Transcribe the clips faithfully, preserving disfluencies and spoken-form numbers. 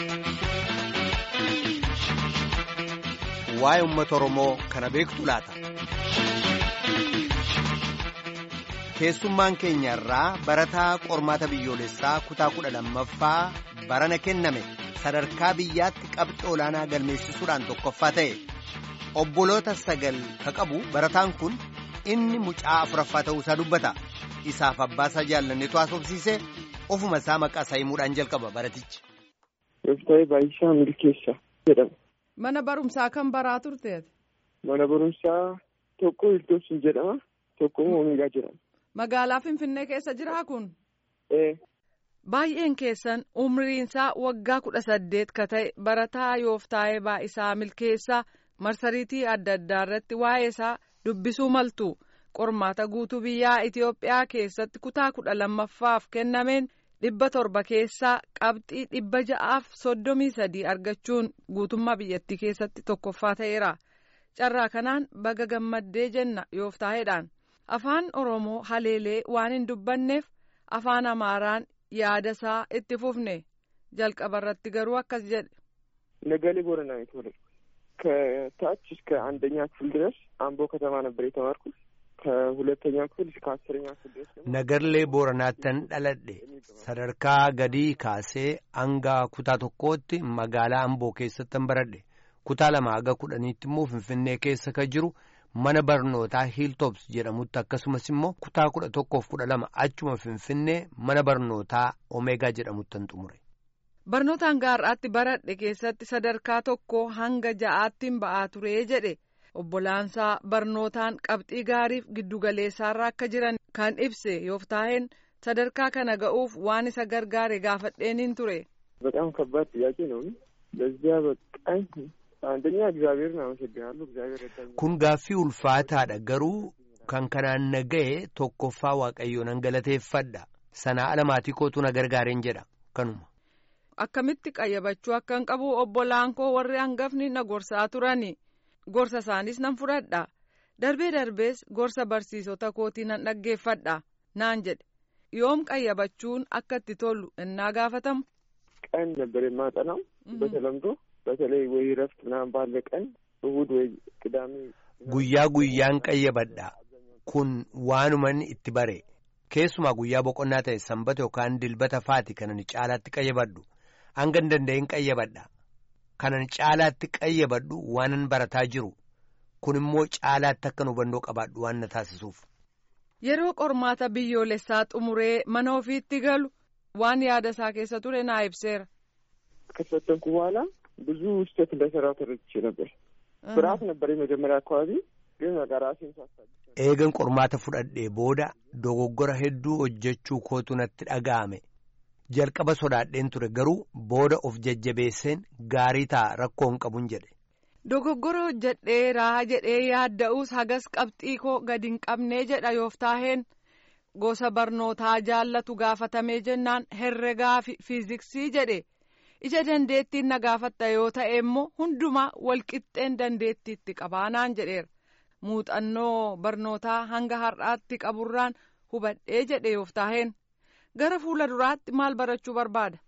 Waa'ee uummata Oromoo kana beektu laata? Keessummaan keenya irraa barataa qormaata biyyoolessaa kutaa kudha lammaffaa barana kenname sadarkaa biyyaatti qabxii olaanaa galmeessisuudhaan tokkoffaa ta'e. Obboloota sagal ka qabu barataan kun inni mucaa afuraffaa ta'uusaa dubbata. Isaaf abbaasaa jaallanneetu haasofsiise ofuma isaa maqaa isaa himuudhaan jalqaba baratichi. Yooftaayee Baay'isaa Milkeessaa jedhama. Mana barumsaa kan baraa turteeti? Mana barumsaa tokko Hiltoobsin jedhama, tokko Oomeegaa jedhama. Magaalaa Finfinnee keessa jiraa kun? Ee. Baay'een keessan umriinsaa waggaa kudha saddeet ka ta'e barataa Yooftaayee Baay'isaa Milkeessaa marsariitii adda addaa irratti waa'ee isaa dubbisuu maltu. Qormaata guutuu biyyaa Itiyoophiyaa keessatti kutaa kudha lammaffaaf kennameen dhibba torba keessaa qabxii dhibba ja'aaf soddomii sadii argachuun guutummaa biyyattii keessatti tokkoffaa ta'eera. Carraa kanaan baga gammaddee jenna Yooftaayeedhaan. Afaan Oromoo haleelee waan hin dubbanneef afaan Amaaraan yaada isaa itti fufne. Jalqaba irratti garuu akkas jedhe. Nagalee Booranaa የተወለድኩ ከታች እስከ አንደኛ ክፍል ድረስ አምቦ ከተማ ነበር የተማርኩት. ከሁለተኛ ክፍል እስከ አስረኛ ክፍል ድረስ Nagarlee Booranaattan dhaladhe sadarkaa gadii kaasee hanga kutaa tokkootti magaalaa Amboo keessattan baradhe. Kutaa lama haga kudhaniitti immoo Finfinnee keessa ka jiru mana barnootaa Hiiltoobs jedhamutti akkasumas immoo kutaa kudha tokkoof kudha lama achuma Finfinnee mana barnootaa Omeegaa jedhamuttan xumure. Barnootaan gaarraatti baradhe keessatti sadarkaa tokko hanga ja'aattiin ba'aa turee jedhe. Obbolaansaa barnootaan qabxii gaariif giddugaleessaarra akka jiran kan ibse Yooftaayeen sadarkaa kana ga'uuf waan isa gargaare gaafadheeniin ture. በጣም ከባድ ጥያቄ ነው። ለዚያ በቃኝ አንደኛ እግዚአብሔርን አመሰግናለሁ። እግዚአብሔር ረዳኝ። Kun gaaffii ulfaataadha garuu kan kanaan naga'e tokkoffaa Waaqayyoon galateeffadha. Sanaa alamaatii kootu na gargaareen jedha kanuma. Akkamitti qayyabachuu akkan qabu obbolaan koo warri hangafni na gorsaa turani. Gorsa isaanis nan fudhadha. Darbee darbees gorsa barsiisota kootii nan dhaggeeffadha naan jedhe. Yoom qayyabachuun akka itti tolu innaa gaafatamu? ቀን ነበር የማጠናው በተለምዶ በተለይ ወይ ረፍት ምናምን ባለ ቀን እሑድ ወይ ቅዳሜ Guyyaa guyyaan qayyabadha. Kun waanuman itti bare. Keessumaa guyyaa boqonnaa ta'e sanbata yookaan dilbata faati kanan caalaatti qayyabadhu. Hangan danda'in qayyabadha. Kanan caalaatti qayyabadhu waanan barataa jiru. Kun immoo caalaatti akkan hubannoo qabaadhu waan na taasisuuf. Yeroo qormaata biyyoolessaa xumuree mana ofiitti galu waan yaada isaa keessa ture naa ibseera. ከተፈተንኩ በኋላ ብዙ ስህተት እንደሰራሁ ተረድቼ ነበር። ፍርሃት ነበር የመጀመሪያ አካባቢ ግን ራሴን ሳሳድግ Eegan qormaata fudhadhee booda dogoggora hedduu hojjechuu kootu natti dhaga'ame. Jalqaba sodaadheen ture garuu booda of jajjabeesseen gaarii ta'a rakkoo hin qabun jedhe. Dogoggora hojjedheeraa jedhee yaadda'uus hagas qabxii koo gadi hin qabnee jedha Yooftaayeen. Gosa barnootaa jaallatu gaafatamee jennaan herregaa fi fiiziksii jedhe. Ija dandeettiin na gaafatta yoo ta'e immoo hundumaa walqixxeen dandeettiitti qabaanaan jedheera. Muuxannoo barnootaa hanga har'aatti qaburraan hubadhee jedhe Yooftaayeen. Gara fuula duraatti maal barachuu barbaada?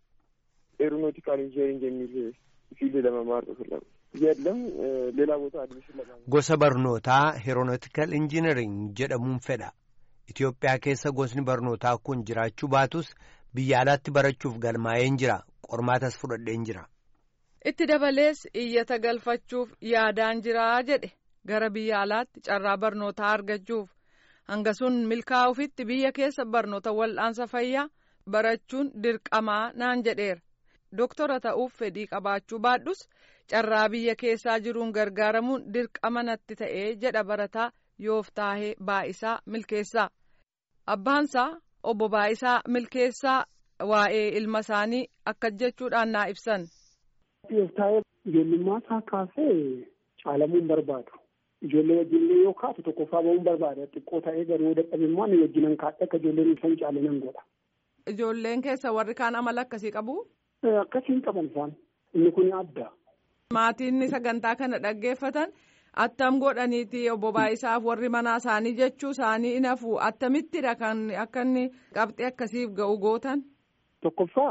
ኤሮኖቲካል ኢንጂነሪንግ የሚል ፊልድ ለመማር ነው። የለም ሌላ ቦታ አድሚሽን ለማግኘት Gosa barnootaa Heeroonootikal Injiinariing jedhamuun fedha. Itiyoophiyaa keessa gosni barnootaa kun jiraachuu baatus biyya alaatti barachuuf galmaa'een jira. Qormaatas fudhadheen jira. Itti dabalees iyyata galfachuuf yaadaan jiraa jedhe. Gara biyya alaatti carraa barnootaa argachuuf hanga sun milkaa'uufitti biyya keessa barnoota wal'aansa fayyaa barachuun dirqamaa naan jedheera. Doktora ta'uuf fedhii qabaachuu baadhus carraa biyya keessaa jiruun gargaaramuun dirqama natti ta'ee jedha barataa Yooftaayee Baay'isaa Milkeessaa. Abbaansaa obbo Baay'isaa Milkeessaa waa'ee ilma isaanii akka jechuudhaan naa ibsan. Yooftaayee ijoollummaa isaa kaasee caalamuun barbaadu. Ijoollee wajjinillee yoo kaatu tokkoffaa ba'uun barbaada. Xiqqoo ta'ee garuu dadhabimmoo ani wajjinan kaadhe akka ijoolleen ibsan caale nan godha. Ijoolleen keessa warri kaan amala akkasii qabu? Akkasiin qaban isaan. Inni kun adda. Maatiin sagantaa kana dhaggeeffatan attam godhaniiti obbo Baay'isaaf warri manaa isaanii jechuu isaanii in hafu attamittidha kan akka inni qabxii akkasiif ga'u gootan? Tokkoffaa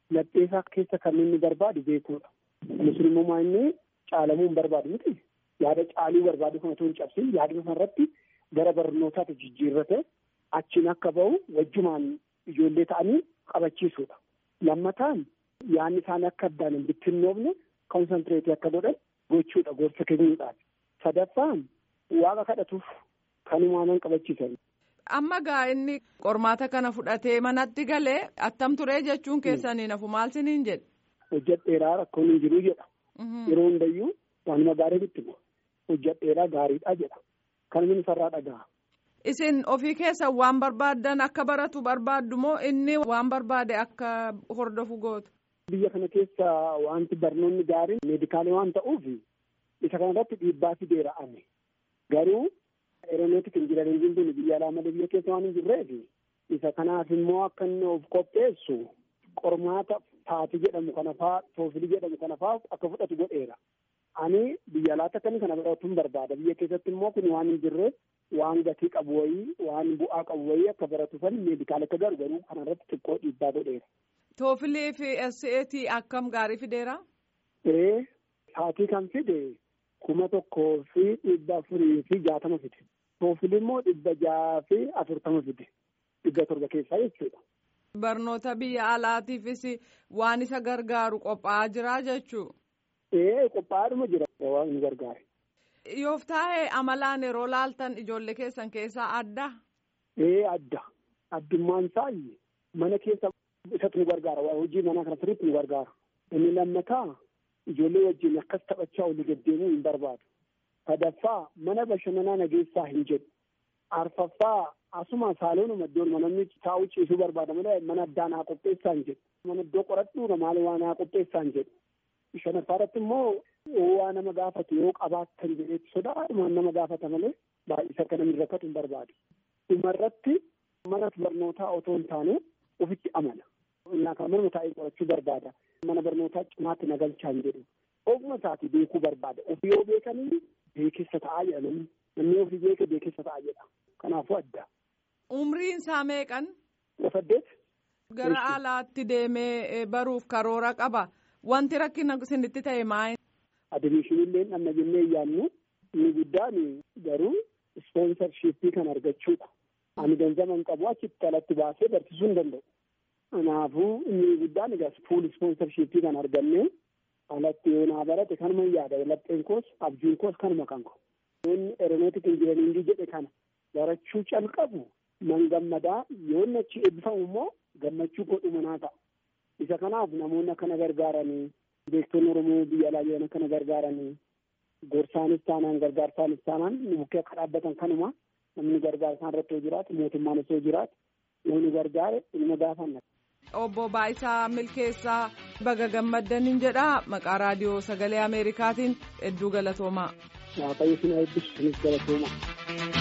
lapheesaa keessa kan inni barbaadu beekuudha. Musliimummaa inni caalamuu hin barbaadu miti. Yaada caaluu barbaadu kan otoo hin cabsin yaada sanarratti gara barnootaatti jijjiirrate achiin akka bahu wajjumaan ijoollee ta'anii qabachiisuudha. Lammataan yaadni isaanii akka addaan hin bittinnoofne konsantireetii akka godhan gochuudha gorsa kennuudhaan. Sadaffaan waaqa kadhatuuf kan uumaman qabachiisan. Amma gaa inni qormaata kana fudhatee manatti galee attam turee jechuun keessanii nafu maal siniin jedhe? Hojjedheeraa rakkoon hin jiru jedha. Yeroo hundayyuu waanuma gaarii itti bu'a. Hojjedheeraa gaariidha jedha. Kan inni farraa dhaga'a. Isin ofii keessan waan barbaaddan akka baratu barbaaddu moo inni waan barbaade akka hordofu gootu? Biyya kana keessa wanti barnoonni gaariin meedikaalee waan ta'uuf isa kanarratti dhiibbaa fideera ane. Garuu Eeronootik injinariingiin kun biyya alaa malee biyya keessa waan hin jirreef isa kanaaf immoo akka inni of qopheessu qormaata taatii jedhamu kana fa'aa toofilii jedhamu kana fa'aa akka fudhatu godheera. Ani biyya alaatti akka inni kana fudhatuun barbaada. Biyya keessatti immoo kun waan hin jirreef waan gatii qabu wayii waan bu'aa qabu wayii akka baratuufan meedikaala akka garu garuu kanarratti xiqqoo dhiibbaa godheera. Toofilii fi S A T akkam gaarii fideera? Ee taatii kan fide kuma tokkoo fi dhibba afurii fi jaatama fide. Toofilii immoo dhibba jaha fi afurtama fide. Dhibba torba keessaa jechuudha. Barnoota biyya alaatiifis waan isa gargaaru qophaa'aa jira jechuu? Ee qophaa'aadhuma jira waan inni gargaare. Yooftaa'ee amalaan yeroo laaltan ijoollee keessan keessaa adda? Ee adda. Addummaan isaa mana keessa isatu nu gargaara. Hojii manaa kana sirriitti nu gargaara. Inni lammataa ijoollee wajjin akkas taphachaa olii deddeemuu hin barbaadu. Sadaffaa mana bashannanaa nageessaa hin jedhu. Arfaffaa asuma saaloonuma iddoon namni taa'u ciisuu barbaada malee mana addaa naa qopheessaa hin jedhu. Mana iddoo qoradhuudha maal waa naa qopheessaa hin jedhu. Shanaffaarratti immoo waa nama gaafatu yoo qabaattan jedheetti sodaadhumaan nama gaafata malee baay'isa akka namni rakkatu hin barbaadu. Dhumarratti mana barnootaa otoo hin taane ofitti amana. Innaa kan manuma taa'ee qorachuu barbaada. Mana barnootaa cimaatti nagalchaa hin jedhu. Oguma isaati beekuu barbaada. Ofii yoo beekanii beekessa ta'aa jedha namni. Namni ofii beeke beekessa ta'aa jedha. Kanaafuu adda. Umriin isaa meeqan? Saddeet. Gara alaatti deemee baruuf karoora qaba. Wanti rakkina isinitti ta'e maali? Adimishinillee dhamma jennee yaannu inni guddaan garuu ispoonsarshiippii kan argachuudha. Ani ganzaman qabu achitti alatti baasee barsiisuu hin danda'u. Kanaafuu inni guddaan egaa fuul ispoonsarshiippii kan arganne alatti yoo naa barate kanuma yaada lapheen koos abjuun koos kanuma kan ko. Yoonni eeronootik injinariingii jedhe kana barachuu calqabu nan gammadaa yoonni achi eebbifamu immoo gammachuu godhuma naa ta'a. Isa kanaaf namoonni akkana gargaaranii beektonni Oromoo biyya alaa jiran akkana gargaaranii gorsaanis taanaan gargaarsaanis taanaan bukkee akka dhaabbatan kanuma namni gargaarsaan irratti yoo jiraatu mootummaanis yoo jiraatu yoo nu gargaare ilma gaafanna. Obbo Baayisaa Milkeessaa baga gammaddaniin jedhaa maqaa raadiyoo sagalee Ameerikaatiin hedduu galatoomaa. Waaqayyo isin eebbisu isinis galatoomaa.